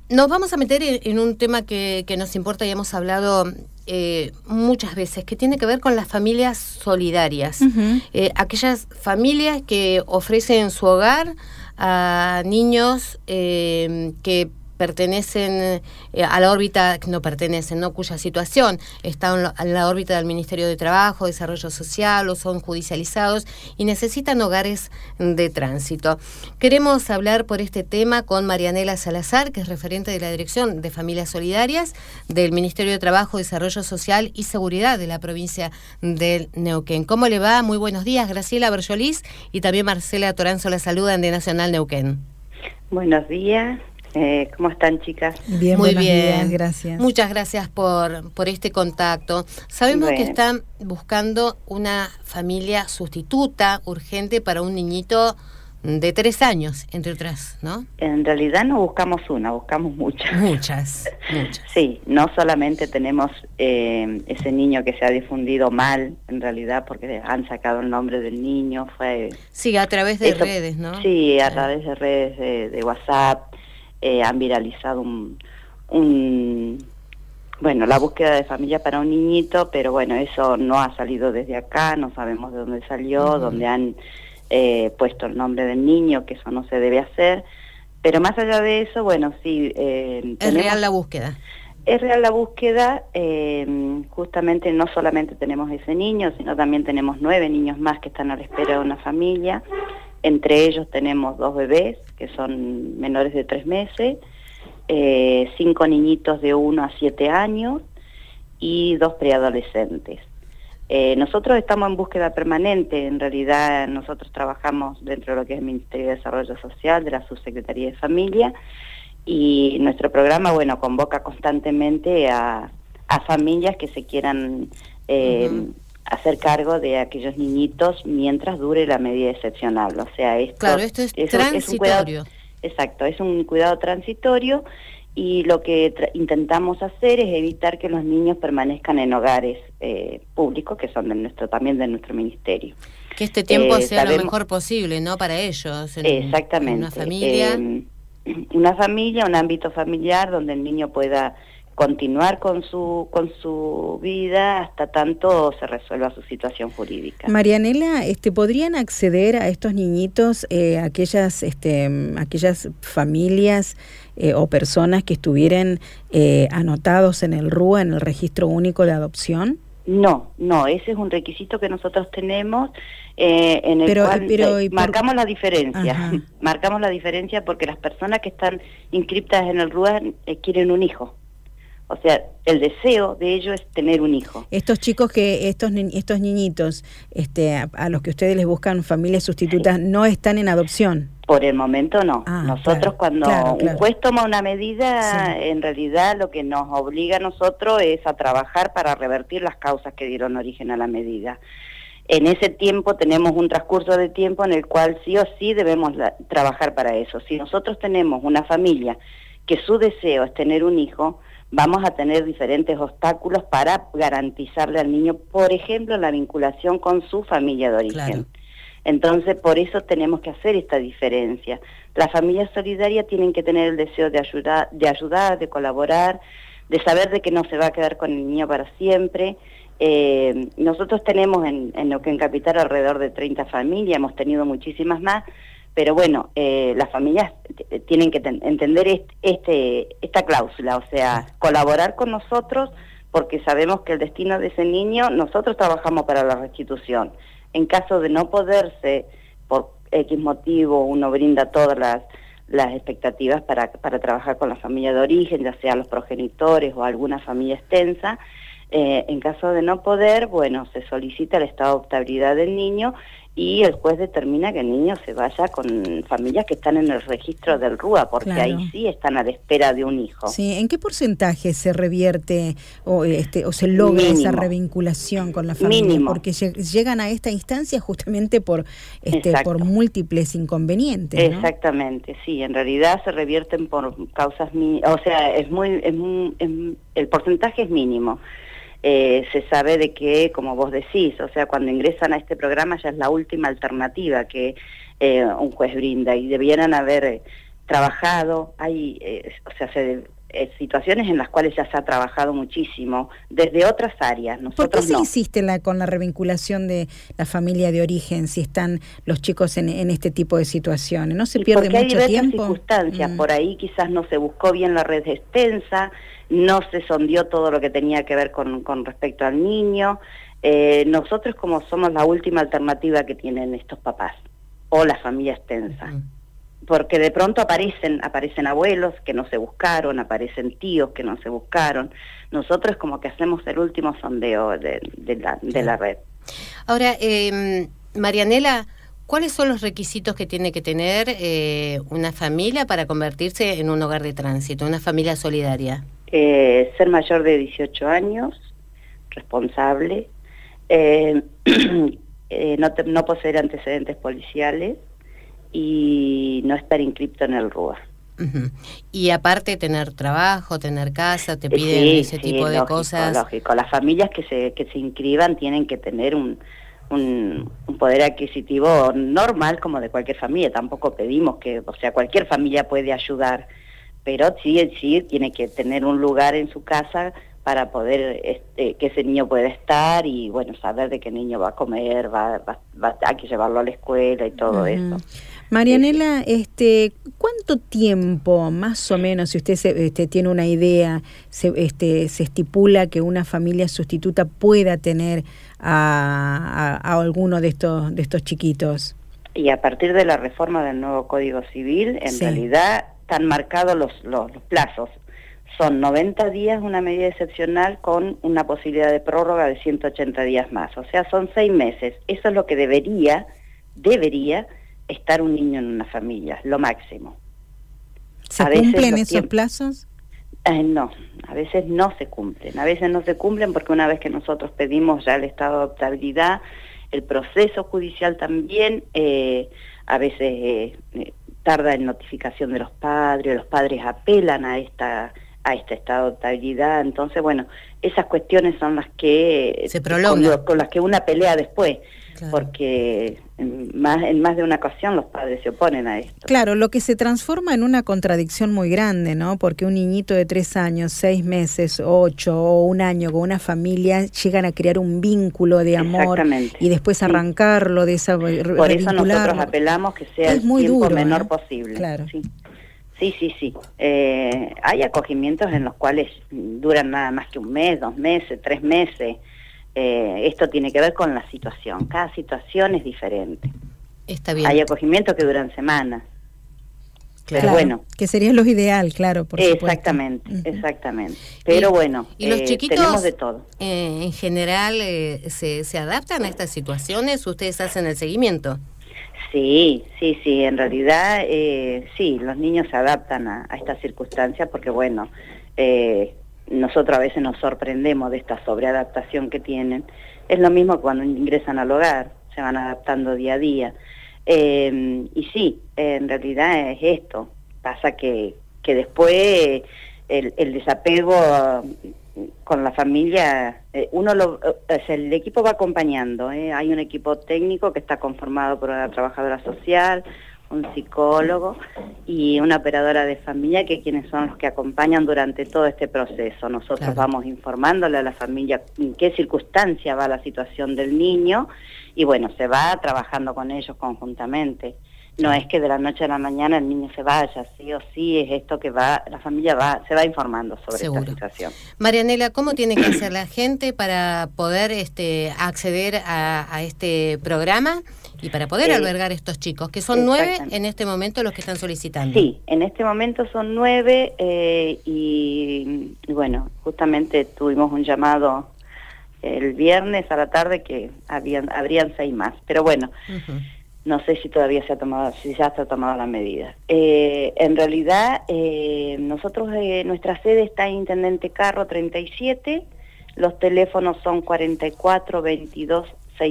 Nos vamos a meter en un tema que nos importa y hemos hablado muchas veces, que tiene que ver con las familias solidarias. Uh-huh. Aquellas familias que ofrecen su hogar a niños que pertenecen a la órbita, no pertenecen, ¿no? Cuya situación está en la órbita del Ministerio de Trabajo, Desarrollo Social, o son judicializados y necesitan hogares de tránsito. Queremos hablar por este tema con Marianela Salazar, que es referente de la Dirección de Familias Solidarias del Ministerio de Trabajo, Desarrollo Social y Seguridad de la provincia del Neuquén. ¿Cómo le va? Muy buenos días. Graciela Berjolís y también Marcela Toranzo la saludan de Nacional Neuquén. Buenos días. ¿Cómo están, chicas? Bien, muy bien, días, gracias. Muchas gracias por este contacto. Sabemos que están buscando una familia sustituta urgente para un niñito de 3 años, entre otras, ¿no? En realidad no buscamos una, buscamos muchas. Muchas. Sí, no solamente tenemos ese niño que se ha difundido mal, en realidad, porque han sacado el nombre del niño, Sí, a través de redes, ¿no? Sí, a través de redes de WhatsApp. Han viralizado la búsqueda de familia para un niñito, pero bueno, eso no ha salido desde acá, no sabemos de dónde salió, dónde han puesto el nombre del niño, que eso no se debe hacer, pero más allá de eso, bueno, sí. ¿Es real la búsqueda? Es real la búsqueda, justamente no solamente tenemos ese niño, sino también tenemos 9 niños más que están a la espera de una familia. Entre ellos tenemos 2 bebés, que son menores de 3 meses, 5 niñitos de 1 a 7 años y 2 preadolescentes. Nosotros estamos en búsqueda permanente, en realidad nosotros trabajamos dentro de lo que es el Ministerio de Desarrollo Social, de la Subsecretaría de Familia, y nuestro programa, bueno, convoca constantemente a familias que se quieran hacer cargo de aquellos niñitos mientras dure la medida excepcional. O sea, esto es transitorio. Es un cuidado, exacto, es un cuidado transitorio, y lo que intentamos hacer es evitar que los niños permanezcan en hogares públicos, que son también de nuestro ministerio. Que este tiempo sea lo mejor posible, ¿no? Para ellos. Exactamente. En una familia. Un ámbito familiar donde el niño pueda continuar con su vida hasta tanto se resuelva su situación jurídica. Marianela, ¿podrían acceder a estos niñitos aquellas familias o personas que estuvieran anotados en el RUA, en el Registro Único de Adopción? No, ese es un requisito que nosotros tenemos, en el cual marcamos la diferencia. Ajá. Marcamos la diferencia porque las personas que están inscriptas en el RUA quieren un hijo. O sea, el deseo de ellos es tener un hijo. Estos chicos estos niñitos, a los que ustedes les buscan familias sustitutas, sí, ¿no están en adopción? Por el momento no. Nosotros cuando un juez toma una medida, sí, en realidad lo que nos obliga a nosotros es a trabajar para revertir las causas que dieron origen a la medida. En ese tiempo tenemos un transcurso de tiempo en el cual sí o sí debemos trabajar para eso. Si nosotros tenemos una familia que su deseo es tener un hijo, vamos a tener diferentes obstáculos para garantizarle al niño, por ejemplo, la vinculación con su familia de origen. Claro. Entonces, por eso tenemos que hacer esta diferencia. Las familias solidarias tienen que tener el deseo de ayudar, de colaborar, de saber de que no se va a quedar con el niño para siempre. Nosotros tenemos en Neuquén Capital alrededor de 30 familias, hemos tenido muchísimas más, pero bueno, las familias tienen que entender esta cláusula, o sea, colaborar con nosotros, porque sabemos que el destino de ese niño, nosotros trabajamos para la restitución. En caso de no poderse, por X motivo, uno brinda todas las expectativas para trabajar con la familia de origen, ya sea los progenitores o alguna familia extensa. En caso de no poder, bueno, se solicita el estado de adoptabilidad del niño y el juez determina que el niño se vaya con familias que están en el registro del RUA, porque claro, ahí sí están a la espera de un hijo. Sí, ¿en qué porcentaje se revierte o se logra esa revinculación con la familia? Mínimo. Porque llegan a esta instancia justamente por múltiples inconvenientes, ¿no? Exactamente, sí, en realidad se revierten por causas o sea, el porcentaje es mínimo. Se sabe de que, como vos decís, o sea, cuando ingresan a este programa ya es la última alternativa que un juez brinda, y debieran haber trabajado, situaciones en las cuales ya se ha trabajado muchísimo desde otras áreas. ¿Por qué se no. insiste con la revinculación de la familia de origen si están los chicos en este tipo de situaciones? ¿No se pierde mucho tiempo? Porque hay diversas circunstancias, por ahí quizás no se buscó bien la red extensa, no se sondeó todo lo que tenía que ver con respecto al niño. Nosotros como somos la última alternativa que tienen estos papás, o la familia extensa. Porque de pronto aparecen abuelos que no se buscaron, aparecen tíos que no se buscaron. Nosotros como que hacemos el último sondeo de la red. Ahora, Marianela, ¿cuáles son los requisitos que tiene que tener una familia para convertirse en un hogar de tránsito, una familia solidaria? Ser mayor de 18 años, responsable, no poseer antecedentes policiales, y no estar inscripto en el RUA. Y aparte tener trabajo, tener casa, te piden ese tipo de cosas. Lógico, las familias que se inscriban tienen que tener un poder adquisitivo normal como de cualquier familia. Tampoco pedimos cualquier familia puede ayudar, pero sí tiene que tener un lugar en su casa para poder que ese niño pueda estar y saber de qué niño va a comer, hay que llevarlo a la escuela y todo eso. Marianela, ¿cuánto tiempo más o menos, si usted tiene una idea, se estipula que una familia sustituta pueda tener a alguno de estos chiquitos? Y a partir de la reforma del nuevo Código Civil, en realidad están marcados los plazos. Son 90 días una medida excepcional con una posibilidad de prórroga de 180 días más. O sea, son 6 meses. Eso es lo que debería estar un niño en una familia, lo máximo. ¿Se cumplen esos plazos? No, a veces no se cumplen. A veces no se cumplen porque una vez que nosotros pedimos ya el estado de adoptabilidad, el proceso judicial también a veces tarda en notificación de los padres apelan a este estado de adoptabilidad. Entonces, esas cuestiones son las que se prolongan, con las que una pelea después. Claro. Porque en más de una ocasión los padres se oponen a esto. Claro, lo que se transforma en una contradicción muy grande, ¿no? Porque un niñito de 3 años, 6 meses, 8 o 1 año con una familia llegan a crear un vínculo de amor y después arrancarlo de esa Por eso nosotros apelamos que sea el tiempo menor posible. Claro. Sí. Hay acogimientos en los cuales duran nada más que 1 mes, 2 meses, 3 meses. Esto tiene que ver con la situación. Cada situación es diferente. Está bien. Hay acogimientos que duran semanas. Claro, pero que sería lo ideal, claro, por supuesto. Exactamente. Pero ¿y los chiquitos, tenemos de todo? En general, ¿se adaptan a estas situaciones? ¿Ustedes hacen el seguimiento? Sí, en realidad sí, los niños se adaptan a estas circunstancias porque nosotros a veces nos sorprendemos de esta sobreadaptación que tienen. Es lo mismo cuando ingresan al hogar, se van adaptando día a día. Y sí, en realidad es esto. Pasa que después el desapego con la familia, el equipo va acompañando, hay un equipo técnico que está conformado por una trabajadora social, un psicólogo y una operadora de familia, que quienes son los que acompañan durante todo este proceso. Nosotros vamos informándole a la familia en qué circunstancia va la situación del niño y se va trabajando con ellos conjuntamente. No es que de la noche a la mañana el niño se vaya, sí o sí, es esto que la familia se va informando sobre esta situación. Marianela, ¿cómo tiene que hacer la gente para poder acceder a este programa y para poder albergar estos chicos? Que son 9 en este momento los que están solicitando. Sí, en este momento son 9 y justamente tuvimos un llamado el viernes a la tarde que habrían 6 más, pero no sé si todavía ya se ha tomado la medida. En realidad, nosotros, nuestra sede está en Intendente Carro 37, los teléfonos son 44 22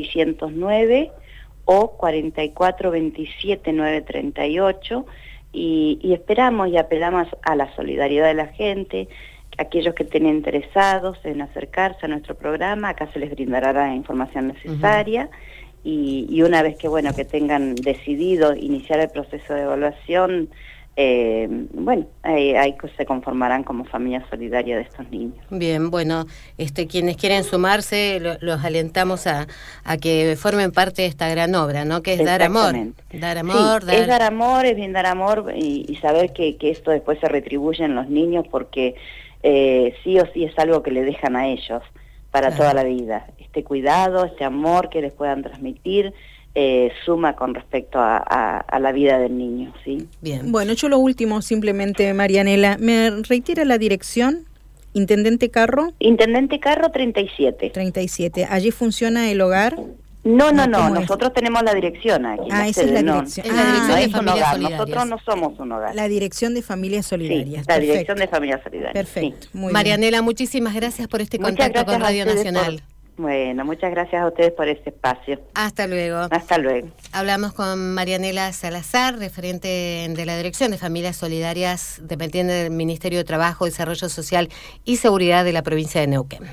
609 o 44 27 938 y esperamos y apelamos a la solidaridad de la gente, aquellos que estén interesados en acercarse a nuestro programa, acá se les brindará la información necesaria. Y una vez que que tengan decidido iniciar el proceso de evaluación, bueno, ahí se conformarán como familia solidaria de estos niños. Bien, bueno, quienes quieren sumarse, los alentamos a que formen parte de esta gran obra, ¿no? Que es dar amor. Dar amor, sí, es dar amor, es bien dar amor y saber que esto después se retribuye en los niños porque sí o sí es algo que le dejan a ellos para toda la vida. Este cuidado, este amor que les puedan transmitir, suma con respecto a la vida del niño, ¿sí? Bien. Bueno, yo lo último, simplemente, Marianela, ¿me reitera la dirección? ¿Intendente Carro? Intendente Carro 37. 37. ¿Allí funciona el hogar? No, nosotros tenemos la dirección aquí. Esa es la dirección. Es la dirección de es un hogar, solidarias. nosotros no somos un hogar. La dirección de Familias Solidarias. Sí, la dirección de Familias Solidarias. Perfecto, sí. Muy Marianela, muchísimas gracias por este contacto con Radio Nacional. Bueno, muchas gracias a ustedes por este espacio. Hasta luego. Hasta luego. Hablamos con Marianela Salazar, referente de la Dirección de Familias Solidarias, dependiente del Ministerio de Trabajo, Desarrollo Social y Seguridad de la provincia de Neuquén.